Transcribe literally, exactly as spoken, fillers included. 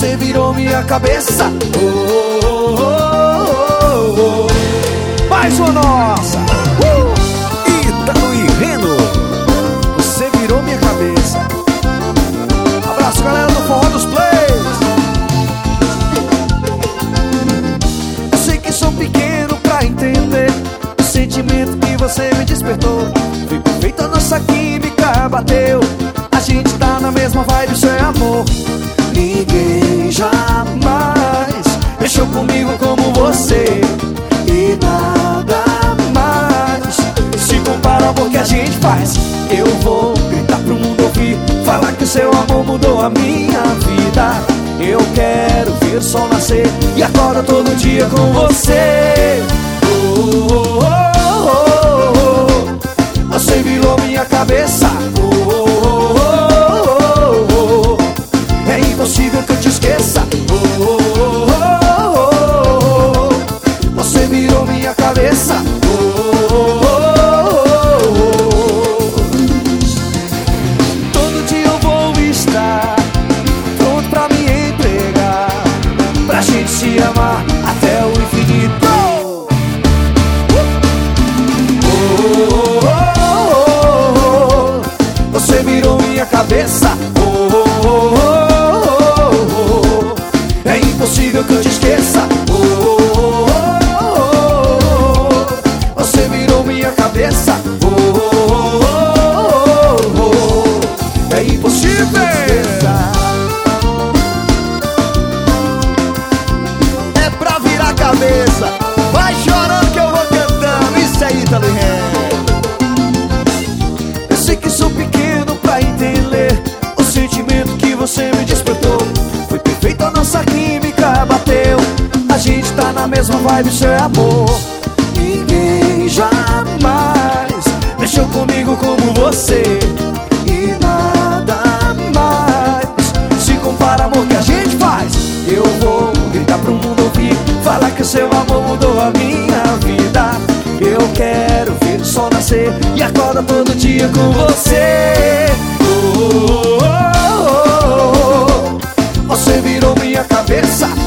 Você virou minha cabeça. Oh, oh, oh, oh, oh. Mais uma nossa. uh! Ítalo e Reno. Você virou minha cabeça. Abraço, galera do Forró dos Plays. Eu sei que sou pequeno pra entender o sentimento que você me despertou. Foi perfeito, a nossa química bateu. A gente tá na mesma vibe, isso é amor. Ninguém jamais mexeu comigo como você. E nada mais se compara ao amor que a gente faz. Eu vou gritar pro mundo ouvir, falar que o seu amor mudou a minha vida. Eu quero ver o sol nascer e acordo todo dia com você. Oh, oh, oh, oh, oh. Você virou minha cabeça. Oh, oh, oh, oh, oh. É impossível que eu te esqueça. Oh, oh, oh, oh, oh. Você virou minha cabeça. Oh, oh, oh, oh. Todo dia eu vou estar pronto pra me entregar, pra gente se amar até o infinito. Oh, oh, oh, oh. Você virou minha cabeça. Oh, oh, oh, oh, oh. É impossível que eu te esqueça. Oh, oh, oh, oh. Você virou minha cabeça. Oh, oh, oh, oh. É impossível. É pra virar cabeça. Vai chorando que eu vou cantando. Isso aí, Ítalo e Reno. Eu sei que sou pequeno pra entender o sentimento que você me despertou. Foi perfeito, a nossa química bateu. A gente tá na mesma vibe, isso é amor. Ninguém jamais mexeu comigo como você. E nada mais se compara ao amor que a gente faz. Eu vou gritar pro mundo ouvir, falar que o seu amor mudou a minha vida. Eu quero ver o sol nascer e acorda todo dia com você. Oh, oh, oh, oh, oh. Você virou minha cabeça.